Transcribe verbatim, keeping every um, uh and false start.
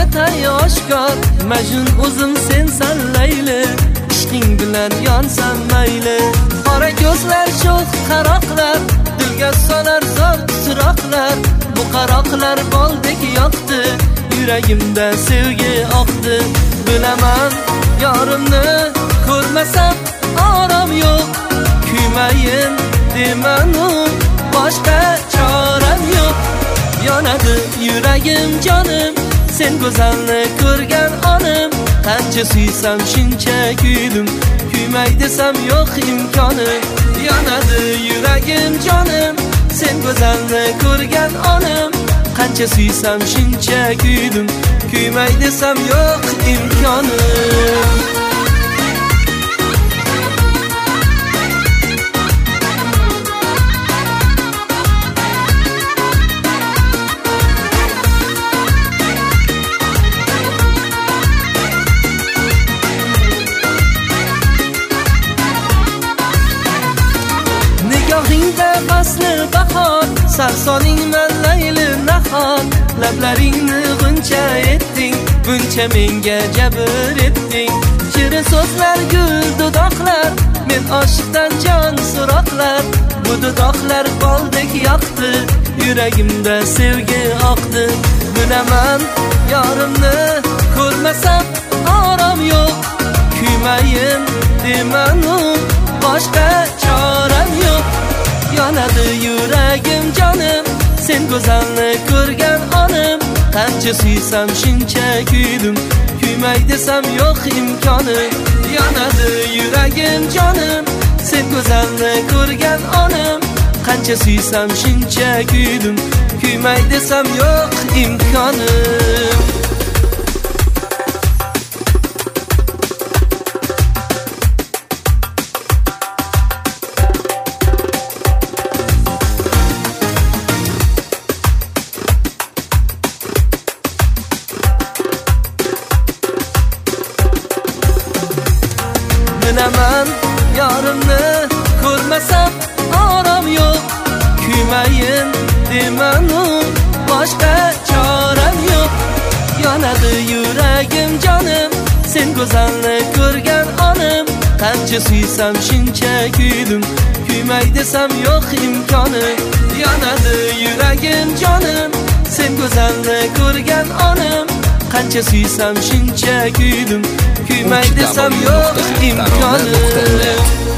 atay oshkor, Majnun o'zim sensan Layli, ishqing bilan yonsam mayli. Qora ko'zlar sho'x qaroqlar, dilga solar zo'r chiroqlar. Bu qaroqlar boldek yoqdi, yuragimda sevgi oqdi. Bilaman yorimni ko'rmasam orom yo'q, kuymayin demanu boshqa choram yo'q. Yonadi yuragim jonim, sen go'zalni ko'rgan onim. Qancha suysam shuncha kuydim, kuymay desam yo'q imkonim. Yonadi yuragim jonim, sen go'zalni ko'rgan onim. Qancha suysam shuncha kuydim, kuymay desam yo'q imkonim. Nigohingda fasli bahor, sarsoningman Layli nahor. Lablaringni g'uncha etding, buncha menga jabr etding. Shirin so'zlar gul dudoqlar, men oshiqdan jon so'roqlar. Bu dudoqlar boldek yoqdi, yuragimda sevgi oqdi. Bilaman yorimni ko'rmasam orom yo'q, kuymayin demanu boshqa choram yo'q. Yonadi yuragim jonim, sen go'zalni ko'rgan onim. Qancha suysam shuncha kuydim, kuymay desam yo'q imkonim. Yonadi yuragim jonim, sen go'zalni ko'rgan onim. Qancha suysam shuncha kuydim, kuymay desam yo'q imkonim. Bilaman yorimni ko'rmasam orom yo'q, kuymayin demanu boshqa choram yo'q. Yonadi yuragim jonim, sen go'zalni ko'rgan onim. Qancha suysam shuncha kuydim, kuymay desam yo'q imkonim. Yonadi yuragim jonim, sen go'zalni ko'rgan onim. Qancha suysam shuncha kuydim, kuymay desam yo'q imkonim.